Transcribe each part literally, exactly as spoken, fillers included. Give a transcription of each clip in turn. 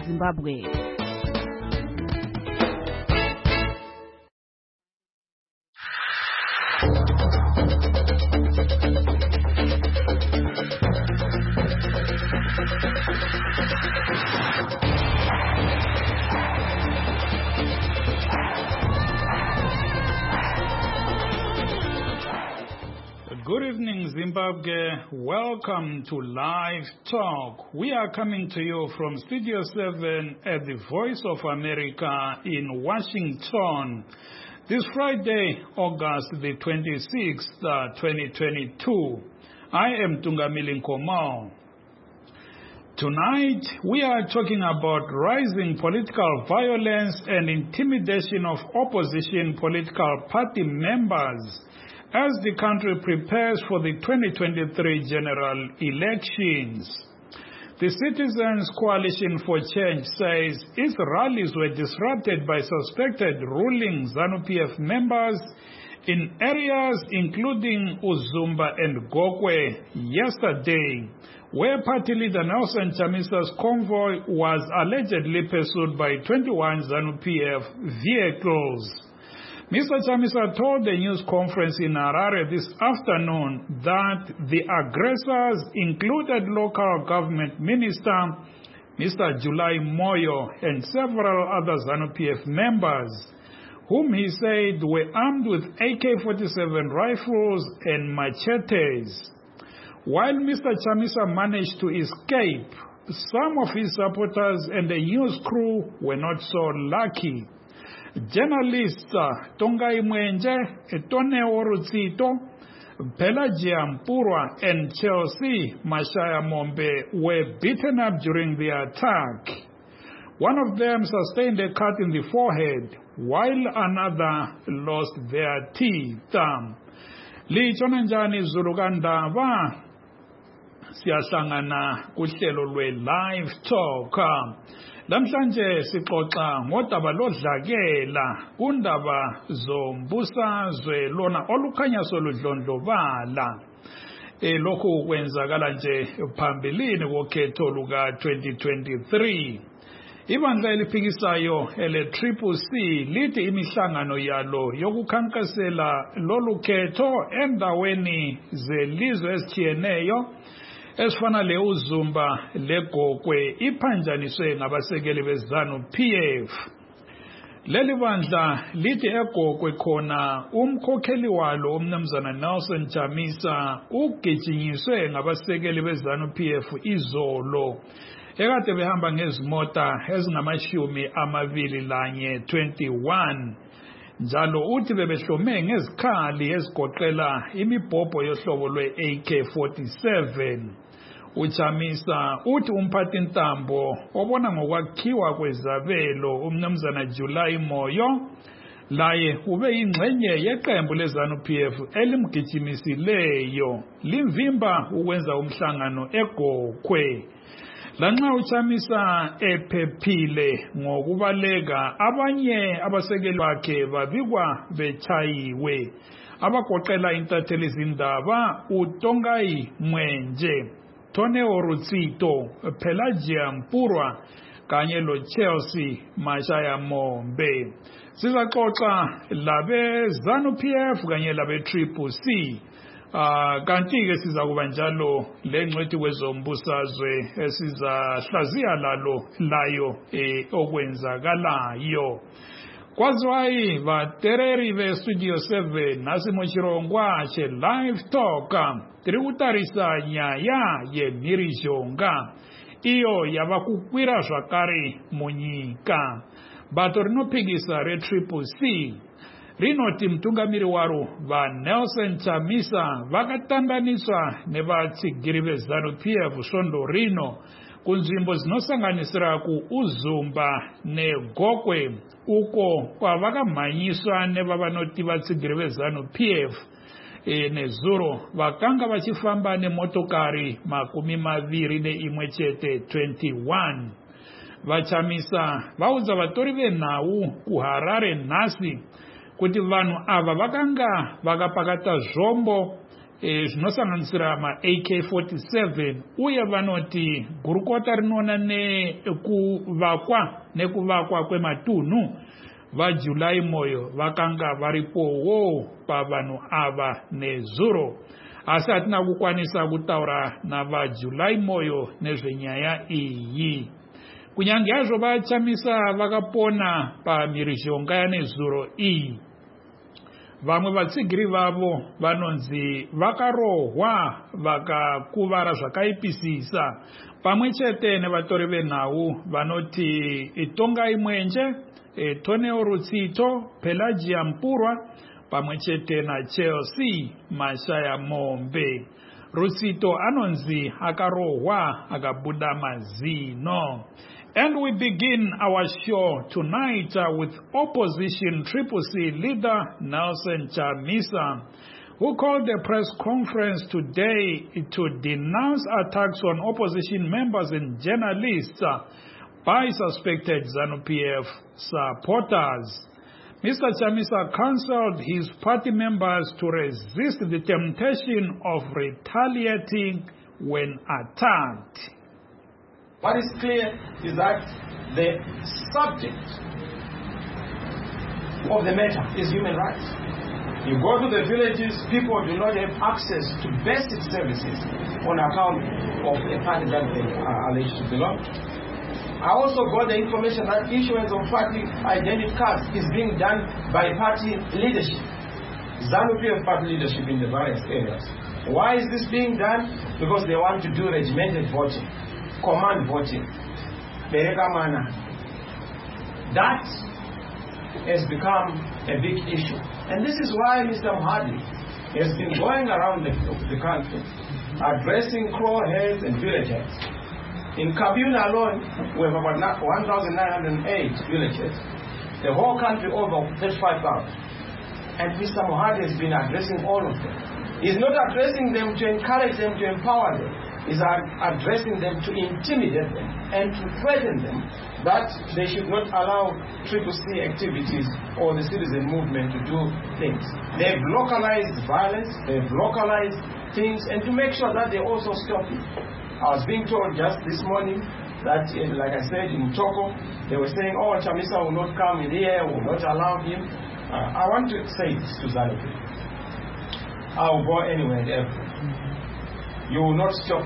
Zimbabwe. Good evening, Zimbabwe. Welcome to Live Talk. We are coming to you from Studio seven at the Voice of America in Washington. This Friday, August the twenty-sixth, twenty twenty-two. I am Tungamili Nkomo. Tonight, we are talking about rising political violence and intimidation of opposition political party members as the country prepares for the twenty twenty-three general elections. The Citizens Coalition for Change says its rallies were disrupted by suspected ruling ZANU P F members in areas including Uzumba and Gokwe yesterday, where party leader Nelson Chamisa's convoy was allegedly pursued by twenty-one ZANU P F vehicles. Mister Chamisa told the news conference in Harare this afternoon that the aggressors included local government minister Mister July Moyo and several other ZANU P F members, whom he said were armed with A K forty-seven rifles and machetes. While Mister Chamisa managed to escape, some of his supporters and the news crew were not so lucky. Journalists Tongai Mwenje, Toneo Rutsito, Pelagia Mpurwa, and Chelsea Mashaya Mombe were beaten up during the attack. One of them sustained a cut in the forehead, while another lost their teeth. Lichonanjani Zulugandava Siasangana kuhlelo lwe Live Talk. Lamhlanje sixoxa ngodaba lodlakela kundaba zombusazwe lona olukhanya soludlondlobala elokhu kwenzakala nje phambilini kokhetho luka twenty twenty-three. Ibandla eliphikisayo ele Triple C lithi imihlangano yalo yokukhankasela lolu khetho endaweni zelizwe ezitshiyeneyo esifana le Uzumba leGokwe iphanjaniswe ngabasekeli beZANU P F. Leli bandla lithi eGokwe khona umkhokheli walo umnumzana Nelson Chamisa ugijinyiswe ngabasekeli beZANU P F izolo ekade behamba ngezimota ezingamashumi amabili lanye twenty-one. Njalo uthi bebehlome ngezikhali ezigoqela imibhobho yohlobo lwe A K forty-seven. Uchamisa uthi umphathi ntambo obona ngokwakhiwa kwezabelo umnumzana July Moyo laye ube yingxenye yeqembu leZANU P F elimgijimisileyo limvimba ukwenza umhlangano eGokwe. Lanxa uChamisa ephephile ngokubaleka, abanye abasekeli bakhe babikwa bechayiwe abagoqela intatheli izindaba uTongai Mwenje, Toneo Rutsito, Pelagia Mpurwa kanye lo Chelsea Mashaya Mombe. Sizaxoxa labe ZANU P F kanye labe Triple C. Uh, kanti ke sizakuba njalo lengcwethi kwezombusazwe esizahlaziya lalo layo eh, okwenzakalayo. Kwazwayi vatereri ve Studio seven nasimo chirongwa che Live Talk tiri kutarisa nyaya yemhirizhonga iyo yavakukwira zvakare munyika. Bato rinophikisa reTriple C rinoti mtungamiri waro va Nelson Chamisa vakatandaniswa nevatsigiri veZANU P F svondo rino kunzvimbo dzinosanganisira kuUzumba neGokwe uko kwavakamhanyiswa nevavanoti vatsigiri veZANU P F e, nezuro vakanga vachifamba nemotokari makumi maviri neimwe chete twenty-one. Vachamisa vaudza vatori venhau kuHarare nhasi kuti vanhu ava vakanga vakapakata zvombo e, zvinosanganisira ma-A K forty-seven uye vanoti gurukota rinoona nekuvakwa nekuvakwa kwematunhu vaJuly Moyo vakanga varipowo pavanhu ava nezuro. Asi hatina kukwanisa kutaura navaJuly Moyo nezvenyaya iyi. Kunyange hazvo vaChamisa vakapona pamhirizhonga yanezuro iyi, vamwe vatsigiri vavo vanonzi vakarohwa vakakuvara zvakaipisisa, pamwe chete nevatori venhau vanoti Tongai Mwenje, Toneo Rutsito, Pelagia Mpurwa, pamwe chete naChelsea Mashaya Mombe. Rutsito anonzi akarohwa akabuda mazino. And we begin our show tonight uh, with opposition Triple C leader Nelson Chamisa, who called a press conference today to denounce attacks on opposition members and journalists uh, by suspected ZANU-P F supporters. Mister Chamisa counseled his party members to resist the temptation of retaliating when attacked. What is clear is that the subject of the matter is human rights. You go to the villages, people do not have access to basic services on account of the party that they are alleged to belong to. I also got the information that issuance of party identity cards is being done by party leadership, ZANU-P F party leadership in the various areas. Why is this being done? Because they want to do regimented voting, command voting, Bereka Mana. That has become a big issue. And this is why Mister Mohadi has been going around the, the country addressing crow heads and village heads. In Kabuna alone, we have about one thousand nine hundred eight villages. The whole country over thirty-five thousand. And Mister Mohadi has been addressing all of them. He's not addressing them to encourage them, to empower them. He's addressing them to intimidate them and to threaten them that they should not allow Triple C activities or the citizen movement to do things. They've localized violence, they've localized things, and to make sure that they also stop it. I was being told just this morning that, in, like I said, in Choko, they were saying, oh, Chamisa will not come in here, will not allow him. Uh, I want to say this to ZANU-P F. I will go anywhere and everywhere. You will not stop.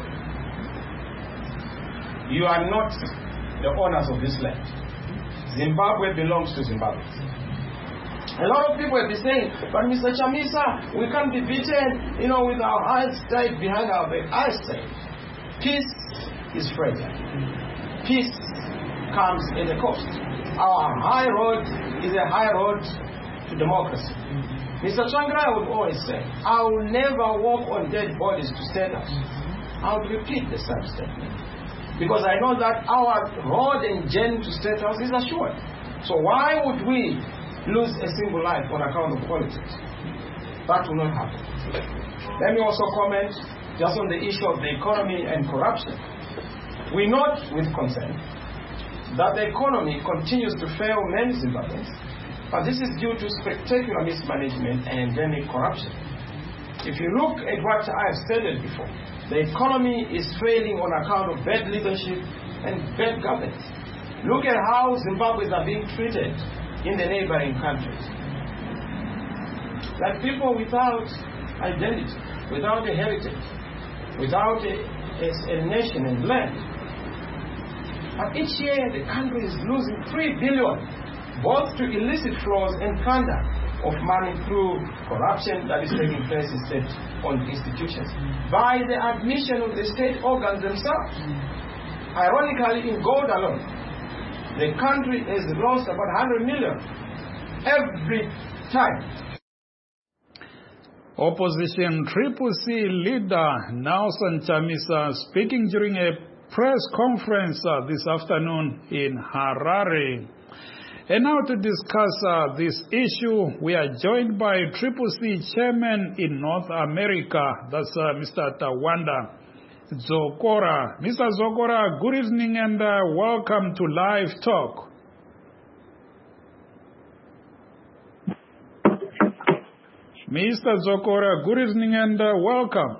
You are not the owners of this land. Zimbabwe belongs to Zimbabwe. A lot of people have been saying, but Mister Chamisa, we can't be beaten, you know, with our eyes tied behind our back. I say, peace is fragile. Peace comes at a cost. Our high road is a high road to democracy. Mister Tsvangirai would always say, I will never walk on dead bodies to status. I would repeat the same statement. Because I know that our road and journey to status is assured. So why would we lose a single life on account of politics? That will not happen. Let me also comment just on the issue of the economy and corruption. We note with concern that the economy continues to fail many Zimbabweans, but this is due to spectacular mismanagement and endemic corruption. If you look at what I have stated before, the economy is failing on account of bad leadership and bad governance. Look at how Zimbabweans are being treated in the neighboring countries. Like people without identity, without a heritage, without a, a, a nation and land. But each year the country is losing three billion dollars both to illicit flows and plunder of money through corruption that is taking place in state-owned institutions by the admission of the state organs themselves. Ironically, in gold alone, the country has lost about one hundred million every time. Opposition Triple C leader Nelson Chamisa speaking during a press conference uh, this afternoon in Harare. And now to discuss uh, this issue, we are joined by Triple C chairman in North America, that's uh, Mister Tawanda Zokora. Mister Zokora, good evening and uh, welcome to Live Talk. Mister Zokora, good evening and uh, welcome.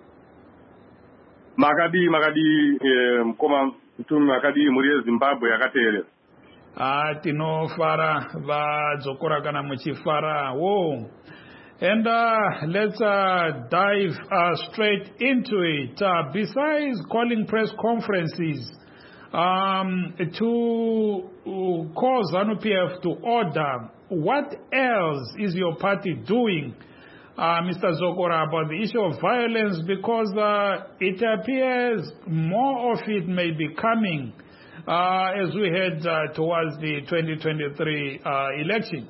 Makadi, Makadi, Mkoma, Mtumi Makadi, Murie Zimbabwe, Yakatere. Ah, tino fara, va Zokora kana muchifara, whoa. And uh, let's uh, dive uh, straight into it. Uh, besides calling press conferences um, to uh, call ZANU P F to order, what else is your party doing, uh, Mister Zokora, about the issue of violence? Because uh, it appears more of it may be coming uh, as we head uh, towards the twenty twenty-three uh, elections.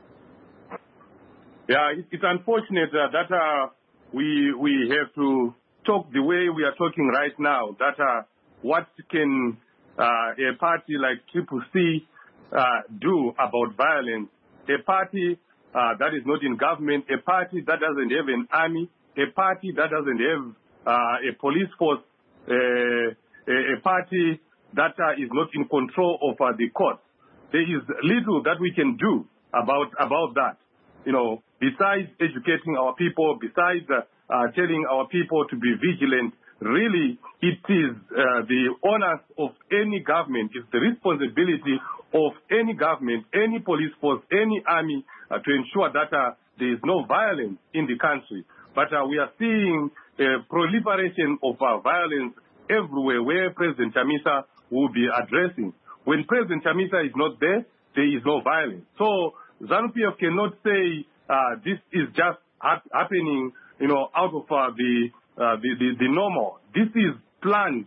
Yeah, it's unfortunate uh, that uh, we we have to talk the way we are talking right now, that uh, what can uh, a party like Triple C uh, do about violence? A party uh, that is not in government, a party that doesn't have an army, a party that doesn't have uh, a police force, uh, a, a party that uh, is not in control of uh, the courts. There is little that we can do about about that. You know, besides educating our people, besides uh, uh, telling our people to be vigilant, really it is uh, the onus of any government, it's the responsibility of any government, any police force, any army uh, to ensure that uh, there is no violence in the country. But uh, we are seeing a proliferation of uh, violence everywhere where President Chamisa will be addressing. When President Chamisa is not there, there is no violence. So ZANU P F cannot say uh, this is just ha- happening, you know, out of uh, the, uh, the, the the normal. This is planned,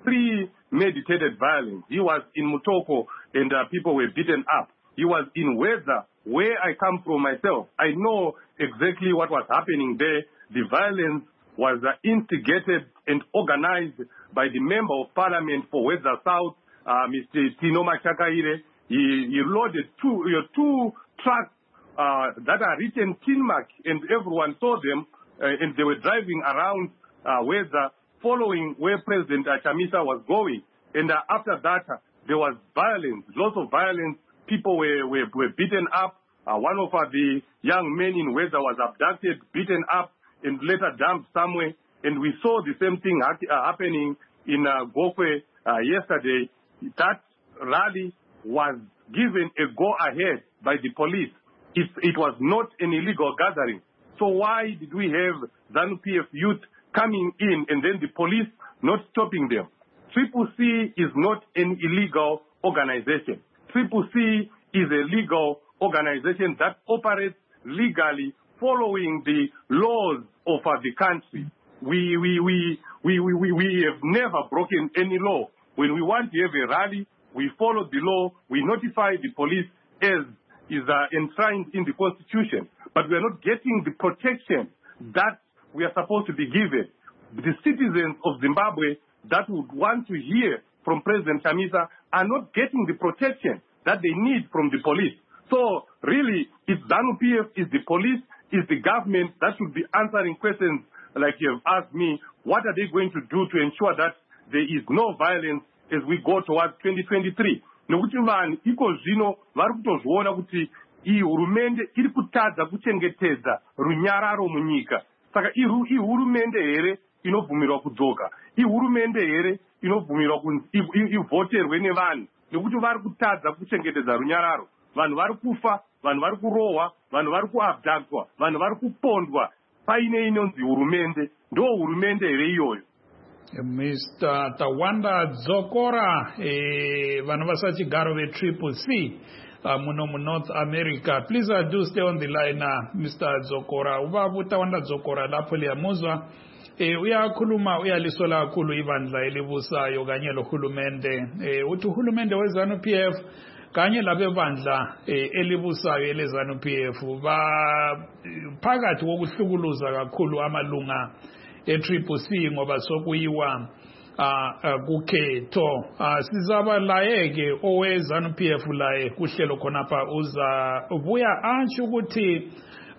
premeditated violence. He was in Mutoko and uh, people were beaten up. He was in Weza, where I come from myself. I know exactly what was happening there. The violence was uh, instigated and organized by the member of parliament for Weza South, uh, Mister Tino Machakaire. He, he loaded two, uh, two trucks uh, that are written Tinmark, and everyone saw them, uh, and they were driving around uh, Weza, following where President Chamisa was going. And uh, after that, uh, there was violence, lots of violence. People were, were, were beaten up. Uh, one of uh, the young men in Weza was abducted, beaten up, and later dumped somewhere. And we saw the same thing ha- uh, happening in uh, Gokwe uh, yesterday. That rally was given a go-ahead by the police. It, it was not an illegal gathering. So why did we have ZANU P F youth coming in and then the police not stopping them? Triple C is not an illegal organization. Triple C is a legal organization that operates legally following the laws of uh, the country. We, we, we, we, we, we, we have never broken any law. When we want to have a rally, we follow the law, we notify the police as is uh, enshrined in the Constitution. But we are not getting the protection that we are supposed to be given. The citizens of Zimbabwe that would want to hear from President Chamisa are not getting the protection that they need from the police. So really, it's ZANU P F, is the police, is the government that should be answering questions like you have asked me. What are they going to do to ensure that there is no violence as we go towards twenty twenty-three? Nokuti vanhu iko zvino vari kutozviona kuti iyi hurumende iri kutadza kuchengetedza runyararo munyika. Saka ihurumende here inobvumirwa kudzoka, ihurumende here inobvumirwa ivhoterwe nevanhu, nekuti vari kutadza kuchengetedza runyararo. Vanhu vari kufa, vanhu vari kurohwa, vanhu vari kuabductwa, vanhu vari kupondwa. Paine inonzi hurumende, ndo hurumende here iyoyo. Mister Tawanda Zokora, eh, vanhu vasachigaro ve Triple C uh, muno mu North America. Please uh, do stay on the line, uh, Mister Zokora. Ubabu Tawanda Zokora lapho liyamuzwa. Eh, uyakhuluma uyalisola kakhulu ibandla elibusayo kanye lohulumende. Eh, uthi uhulumende weZANU P F kanye labebandla eh, elibusayo eleZANU P F ba phakathi kokuhlukuluza kakhulu amalunga e-Triple C ngoba sokuyiwa uh, kukhetho. Uh, sizaba laye-ke owe-ZANU P F laye kuhlelo khonapha uza ubuya atsho ukuthi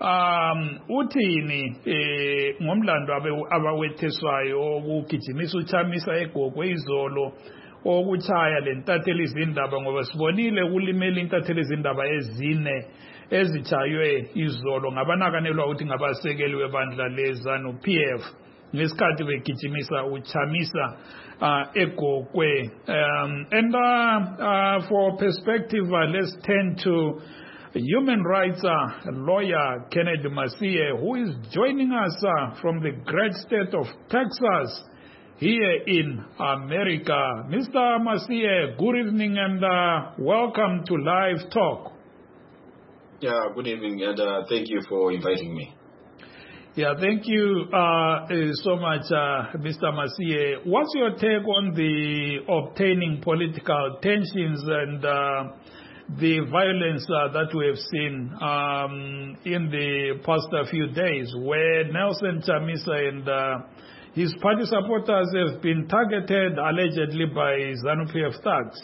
um uthini eh ngomlando abawetheswayo ukugijimisa uChamisa eGogwe izolo okuchaya lentatheli izindaba ngoba sibonile kulimela intatheli izindaba ezine ezichaywe izolo ngabanakanelwa ukuthi ngabasekeli webandla leZANU P F ngesikhathi begijimisa uChamisa uh, eGokwe. Um, and uh, uh, for perspective, uh, let's turn to human rights uh, lawyer Kennedy Masie, who is joining us uh, from the great state of Texas here in America. Mister Masie, good evening and uh, welcome to Live Talk. Yeah, good evening and uh, thank you for inviting me. Yeah, thank you uh, uh, so much, uh, Mister Masie. What's your take on the obtaining political tensions and uh, the violence uh, that we have seen um, in the past uh, few days, where Nelson Chamisa and uh, his party supporters have been targeted allegedly by ZANU P F thugs?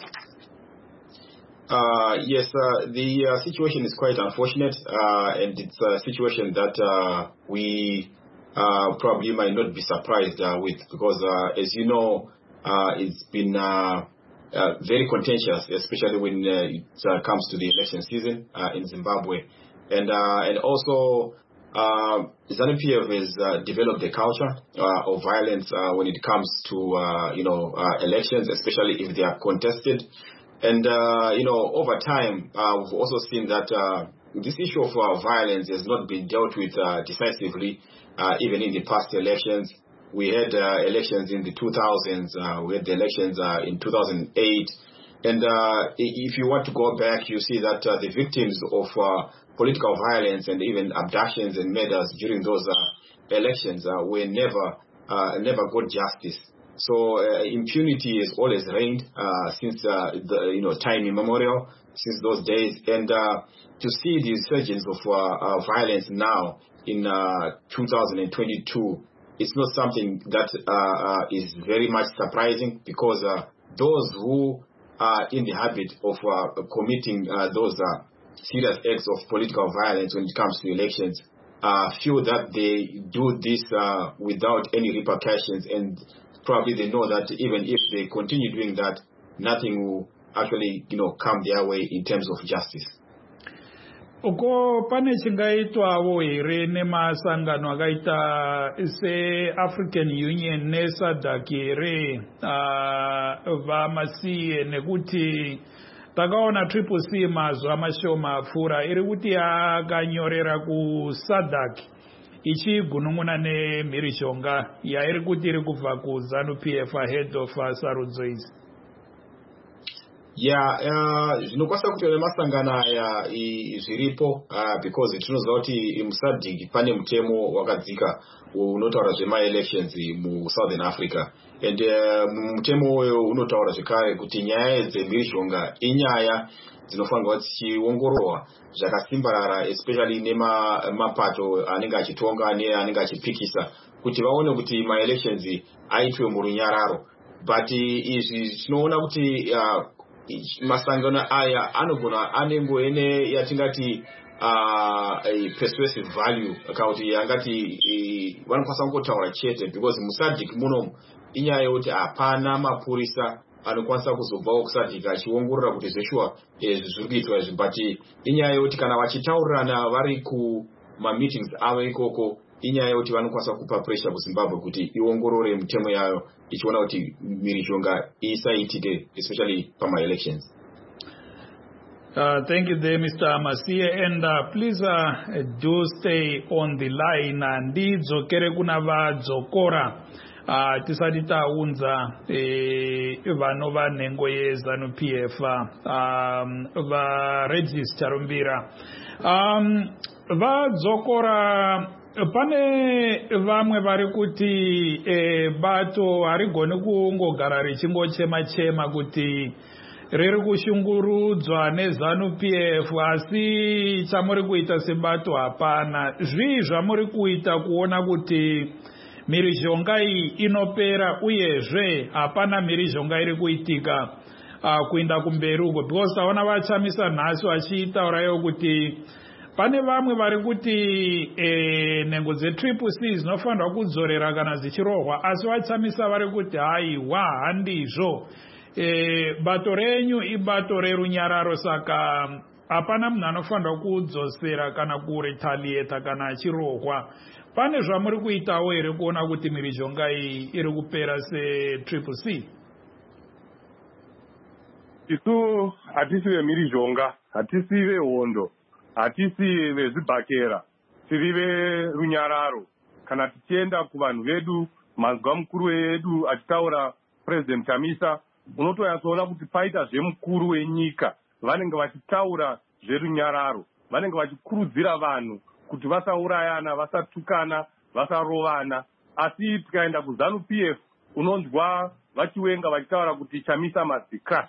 Uh, yes, uh, the uh, situation is quite unfortunate, uh, and it's a situation that uh, we uh, probably might not be surprised uh, with, because uh, as you know, uh, it's been uh, uh, very contentious, especially when uh, it uh, comes to the election season uh, in Zimbabwe. And uh, and also, uh, ZANU P F has uh, developed a culture uh, of violence uh, when it comes to uh, you know uh, elections, especially if they are contested. And, uh, you know, over time, uh, we've also seen that uh, this issue of uh, violence has not been dealt with uh, decisively, uh, even in the past elections. We had uh, elections in the two thousands, uh, we had the elections uh, in two thousand eight. And uh, if you want to go back, you see that uh, the victims of uh, political violence and even abductions and murders during those uh, elections uh, were never, uh, never got justice. So uh, impunity has always reigned uh, since uh, the you know time immemorial, since those days, and uh, to see the resurgence of uh, uh, violence now in uh, two thousand twenty-two, it's not something that uh, uh, is very much surprising, because uh, those who are in the habit of uh, committing uh, those uh, serious acts of political violence when it comes to elections uh, feel that they do this uh, without any repercussions, and probably they know that even if they continue doing that, nothing will actually, you know, come their way in terms of justice. Uko pane chingaitwawo here nemasangano akaita se African Union ne SADC here vamasiye nekuti takaona Triple C mazuva mashoma apfuura iri kuti akanyorera ku SADC ichigunun'una nemhirishonga yairi kuti iri kubva ku ZANU P F ahead of uh, sarudzo idzi. Yeah, uh, zvinokwanisa kuti nemasangano aya zviripo uh, because tinoziva kuti musadc pane mutemo wakadzika unotaura zvema-elections mu Southern Africa, and uh, mutemo uyo unotaura zvekare kuti nyaya dzemhirishonga inyaya dzinofanirwa dzichiongororwa zvakasimbarara, especially nemapato anenge achitonga neanenge achipikisa, kuti vaone kuti ma-elections aitwe murunyararo. But izvi tinoona kuti uh, masangano aya anogona anengo ene yatingati uh, a persuasive value, kuti yangati vanokwanisa kungotaura chete, because musadc muno inyaya yekuti hapana mapurisa anokwanisa kuzobvawo kusadc achiongorora kuti zveshuwa zviri kuitwa izvi, but inyaya yekuti kana vachitaurirana vari kumameetings avo ikoko, inyaya yekuti vanokwanisa kupa pressure kuZimbabwe kuti iongorore mitemo yayo ichiona kuti mhirishonga isaitike, especially pama-elections. Uh, thank you there, Mister Masie, and uh, please uh, do stay on the line. Ndidzokere kuna vadzokora uh, tisati taunza eh, vanova nhengo yeZANU P F um, varegistarumbira um, vadzokora. Pane vamwe vari kuti e, bato harigoni kungogara richingochema chema kuti riri kushungurudzwa neZANU P F, asi chamuri kuita sebato hapana. Zvii zvamuri kuita kuona kuti mhirizhonga iyi inopera, uyezve hapana mhirizhonga iri kuitika uh, kuenda kumberi uko, because taona vaChamisa nhasi vachitaurayo kuti pane vamwe vari kuti eh, nhengo dzetriple C dzinofanirwa kudzorera kana dzichirohwa, asi vaChamisa vari kuti haiwa handizvo, eh bato renyu ibato rerunyararo saka hapana munhu anofanira kudzosera kana kuretaliata kana achirogwa. Pane zvamuri kuitawo here kuona kuti mhirizhonga iyi iri kupera se-Triple C? Isu hatisi vemhirizhonga, hatisi vehondo, hatisi vezvibhakera, tiri verunyararo. Kana tichienda kuvanhu vedu, manzwa mukuru wedu achitaura President Chamisa, unotoyatsoona kuti paita zvemukuru wenyika vanenge vachitaura zverunyararo, vanenge vachikurudzira vanhu kuti vasaurayana, vasatukana, vasarovana. Asi tikaenda kuZANU P F unonzwa vachiwenga vachitaura kuti Chamisa must be crushed.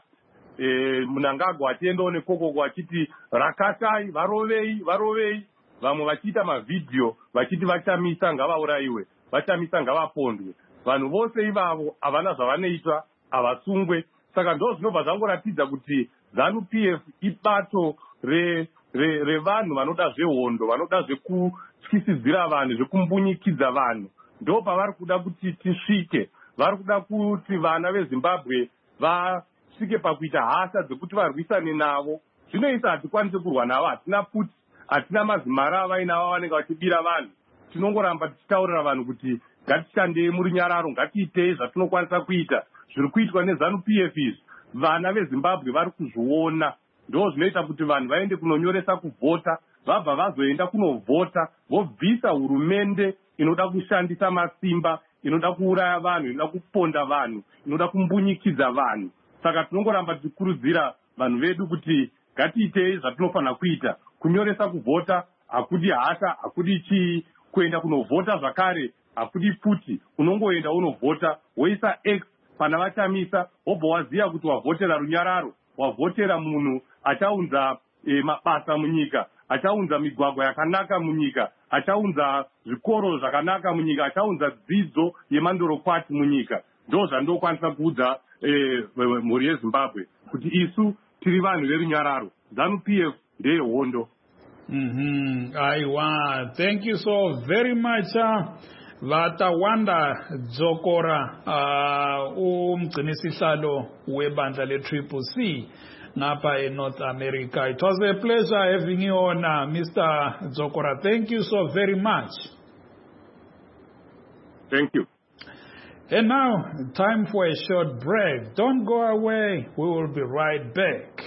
E, Mnangagwa achiendawo nekokoko achiti rakatai, varovei, varovei. Vamwe vachiita mavidhio vachiti vaChamisa ngavaurayiwe, vaChamisa ngavapondwe. Vanhu vose ivavo havana zvavanoita, havasungwe. Saka ndo zvinobva zvangoratidza kuti ZANU P F ibato re re revanhu vanoda zvehondo, vanoda zvekutyisidzira vanhu, zvekumbunyikidzira vanhu. Ndo pavari kuda kuti tisvike. Vari kuda kuti vana veZimbabwe vasvike pakuita hasa dzekuti varwisane navo. Zvinoisa hatikwanisi kurwa navo, hatina puti, hatina mazimara vainavo vanenge vachibira vanhu. Tinongoramba tichitaurira vanhu kuti ngatishandei murunyararo, ngatiitei zvatinokwanisa kuita. Zviri kuitwa neZANU P F izvi vana veZimbabwe vari kuzviona. Ndo zvinoita kuti vanhu vaende kunonyoresa kuvhota, vabva vazoenda kunovhota, vobvisa hurumende inoda kushandisa masimba, inoda kuuraya vanhu, inoda kuponda vanhu, inoda kumbunyikidza vanhu. Saka tinongoramba tichikurudzira vanhu vedu kuti ngatiitei zvatinofanira kuita. Kunyoresa kuvhota hakudi hata, hakudi chii, kuenda kunovhota zvakare hakudi futi. Unongoenda unovhota, woisa X pana vaChamisa, wobva waziya kuti wavhotera runyararo, wavhotera munhu achaunza e, mabasa munyika, achaunza migwagwa yakanaka munyika, achaunza zvikoro zvakanaka munyika, achaunza dzidzo yemandorokwati munyika. Ndo zvandokwanisa kuudza e, mhuri yeZimbabwe kuti isu tiri vanhu verunyararo, ZANU P F ndeyehondo. Mhm, aiwa, thank you so very much. Uh, Vatawanda Dzokora, uh, umgcinisihlalo webandla le-Triple C ngapha eNorth America. It was a pleasure having you on, uh, Mister Dzokora. Thank you so very much. Thank you. And now, time for a short break. Don't go away. We will be right back.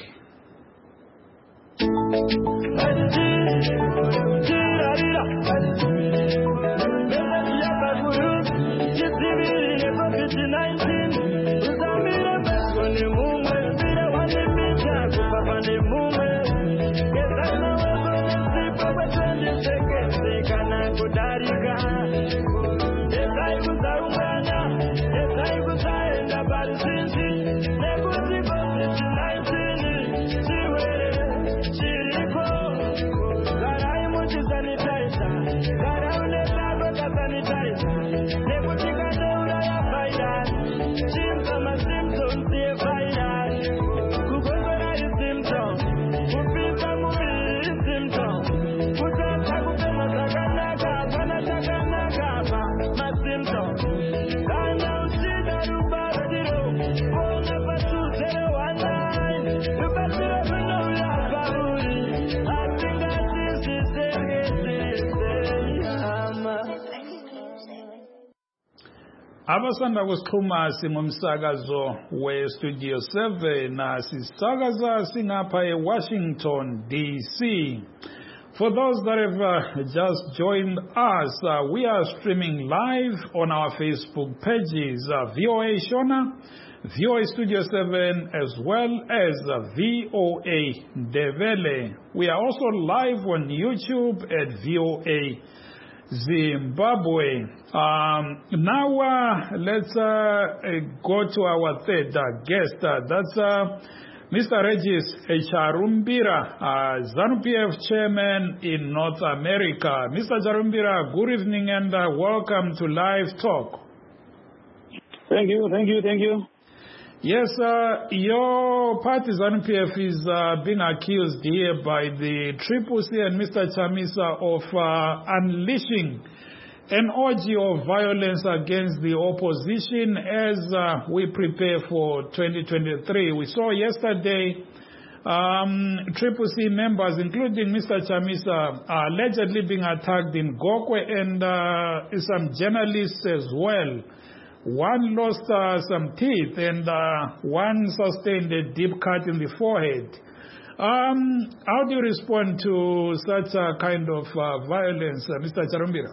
Abasanda kusixhuma singumsakazo we-Studio seven sisakaza singapha eWashington D C. For those that have uh, just joined us, uh, we are streaming live on our Facebook pages, uh, V O A Shona, V O A Studio seven, as well as uh, V O A Ndebele. We are also live on YouTube at V O A Zimbabwe. Um, now uh, let's uh, uh, go to our third uh, guest. Uh, that's uh, Mister Regis Charumbira, uh, ZANU P F chairman in North America. Mister Charumbira, good evening and uh, welcome to Live Talk. Thank you, thank you, thank you. Yes, uh, your party ZANU P F is uh, being accused here by the Triple C and Mister Chamisa of uh, unleashing an orgy of violence against the opposition as uh, we prepare for twenty twenty-three. We saw yesterday um, Triple C members, including Mister Chamisa, uh, allegedly being attacked in Gokwe, and uh, some journalists as well. One lost uh, some teeth, and uh, one sustained a deep cut in the forehead. Um, how do you respond to such a kind of uh, violence, uh, Mister Charumbira?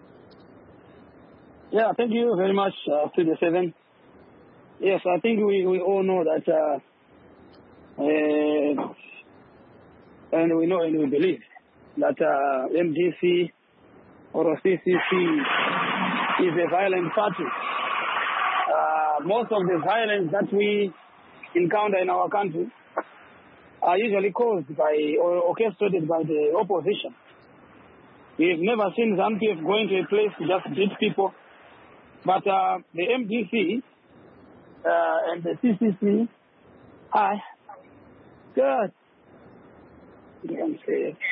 Yeah, thank you very much, uh, Studio seven. Yes, I think we, we all know that, uh, uh, and we know and we believe that uh, M D C or C C C is a violent party. Uh, most of the violence that we encounter in our country are usually caused by or orchestrated by the opposition. We've never seen ZANU P F going to a place to just beat people. But uh, the M D C uh, and the C C C, I, good. You can say it.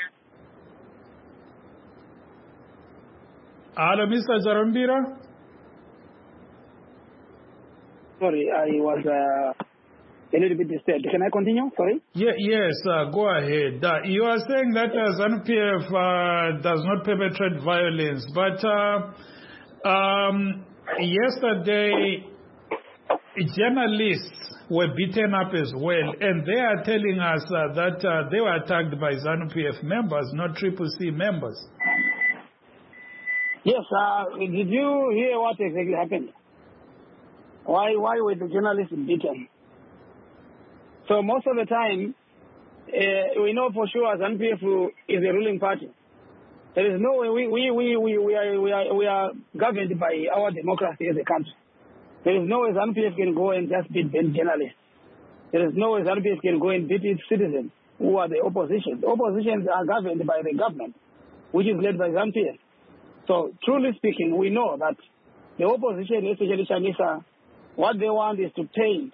Hello, Mister Charumbira? Sorry, I was uh, a little bit disturbed. Can I continue? Sorry? Yeah, yes, uh, go ahead. Uh, you are saying that uh, ZANU P F uh, does not perpetrate violence, but uh, um, yesterday journalists were beaten up as well, and they are telling us uh, that uh, they were attacked by ZANU P F members, not Triple C members. Yes, uh, did you hear what exactly happened? Why why were the journalists beaten? So most of the time, uh, we know for sure ZANU P F is a ruling party. There is no way we, we, we, we, we, are, we, are, we are governed by our democracy as a country. There is no way ZANU P F can go and just beat journalists. There is no way ZANU P F can go and beat its citizens who are the opposition. The oppositions are governed by the government, which is led by ZANU P F. So truly speaking, we know that the opposition, especially Chamisa, what they want is to paint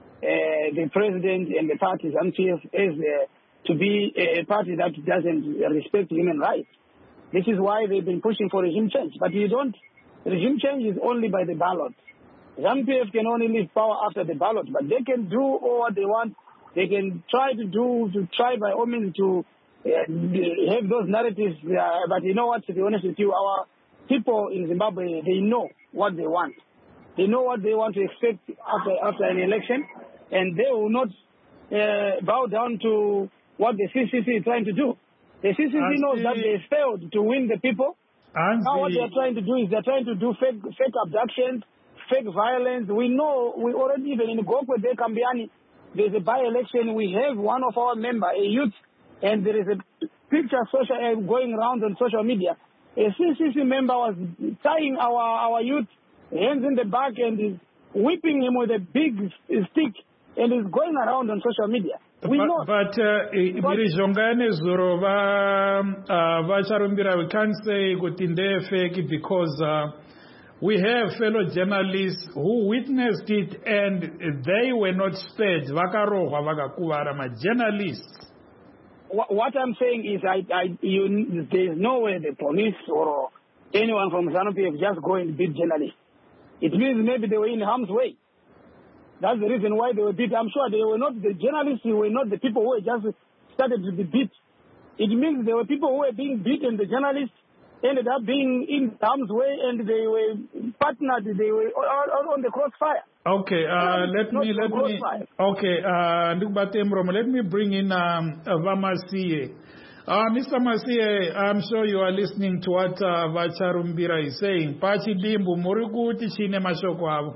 uh, the president and the party, ZANU P F, as uh, to be a party that doesn't respect human rights. This is why they've been pushing for regime change. But you don't, regime change is only by the ballot. ZANU P F can only leave power after the ballot, but they can do all what they want. They can try to do, to try by all means to uh, have those narratives. Uh, but you know what, to be honest with you, our people in Zimbabwe, they know what they want. They know what they want to expect after after an election, and they will not uh, bow down to what the C C C is trying to do. The C C C and knows the, that they failed to win the people. And now the, what they're trying to do is they're trying to do fake fake abductions, fake violence. We know, we already, even in Gokwe, Kambiani, there's a by-election. We have one of our members, a youth, and there is a picture social uh, going around on social media. A C C C member was tying our, our youth hands in the back and is whipping him with a big stick and is going around on social media. We but, know. But Birijongane Zoro Vacharumbira, we can't say Gutinde fake because uh, we have fellow journalists who witnessed it and they were not spared. Vakarohwa vakakuvara ma journalists. What I'm saying is, I, I, you, there's no way the police or anyone from ZANU P F just go and beat journalists. It means maybe they were in harm's way. That's the reason why they were beat. I'm sure they were not, the journalists were not the people who just started to be beat. It means there were people who were being beat and the journalists ended up being in harm's way and they were partnered, they were on the crossfire. Okay, uh, let me, let me, okay, uh, let me bring in um, Vamasiye. Uh, Mister Masiye, I'm sure you are listening to what uh, Vacharumbira is saying. Pachi Dimbu, Murikuti Chine Mashoko.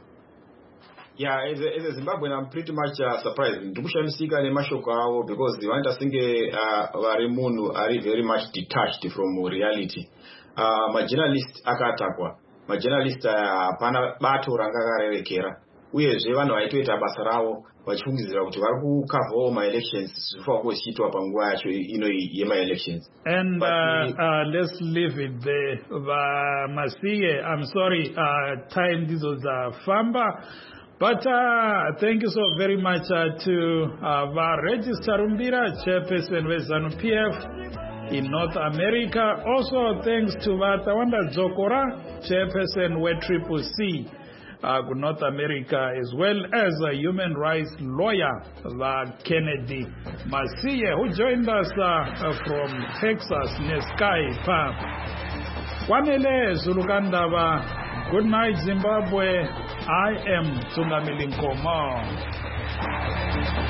Yeah, as a, as a Zimbabwean, I'm pretty much uh, surprised. Ndukushanisika nemashoko because the one singe varimunu are very much detached from reality. Uh, my journalist akatakwa. My journalist pana bato rangakarerekera. Uyezve vanhu vaitoita basa ravo vachifungidzira kuti vari kukavhawo ma-elections zvifanira kuchitwa panguva yacho ino yema-elections. And uh, uh, let's leave it there. Masiye, I'm sorry, uh, time ndizo dzafamba. But uh, thank you so very much uh, to uh, Regis Charumbira, chairperson with ZANU P F, In North America, also thanks to Vatawanda Zokora, chairperson with Triple C, uh, North America, as well as a human rights lawyer, the Kennedy Masiye, who joined us uh, from Texas, Neskai Pa. Wanele Zulukandaba, good night Zimbabwe, I am Tsungamili Nkomo.